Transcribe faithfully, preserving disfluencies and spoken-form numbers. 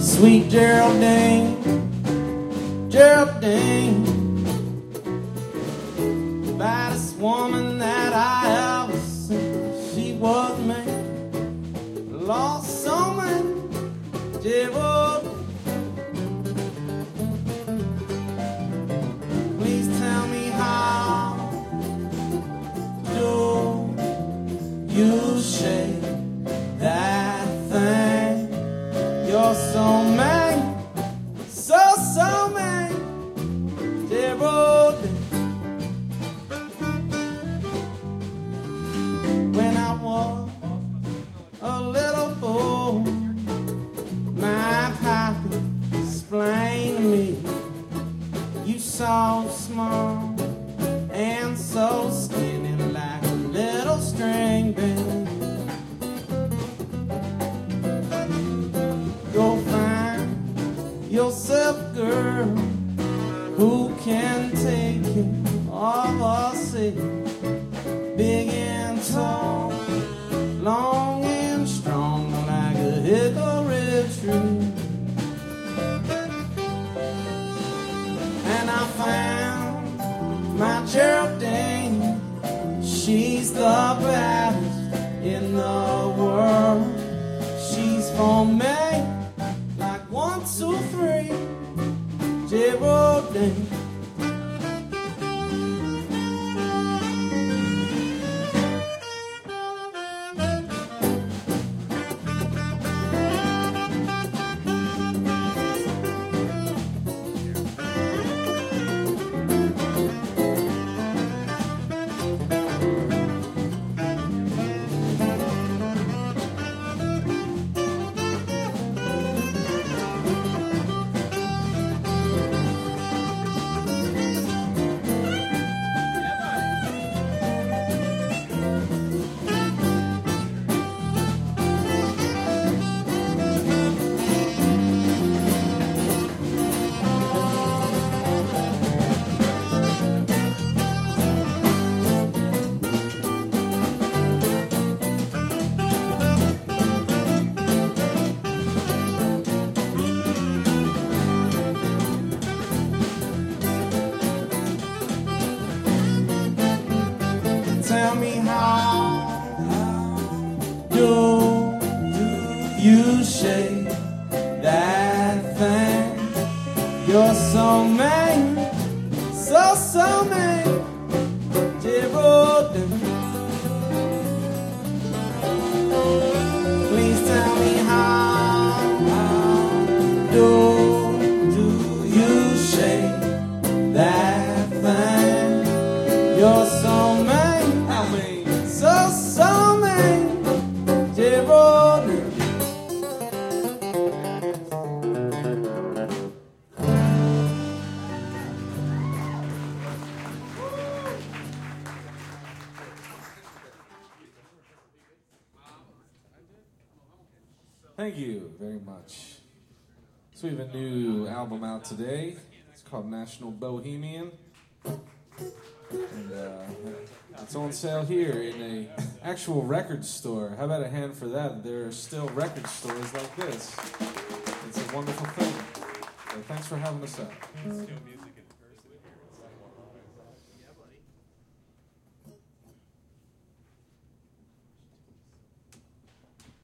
Sweet Geraldine, Geraldine, the baddest woman that I ever seen. She was me, lost so many, Geraldine. Please tell me how do you shake that thing? You're so mean, so, so mean, Geraldine. When I was a little boy, my pappy explained to me, you so small and so skinny like a little string band. Go find yourself a girl who can take you of a city, big and tall, long and strong like a hickory tree. And I found my Geraldine, she's the baddest in the world. She's for me, like one, two, three, Geraldine. Tell me how do you shake that thing? You're so mean, so, so mean, Geraldine. Please tell me how, how do, do you shake that thing? You're so mean, so, so mean, Geraldine. Thank you very much. So we have a new album out today. It's called National Bohemian. And uh, it's on sale here in a actual record store. How about a hand for that? There are still record stores like this. It's a wonderful thing. So thanks for having us out.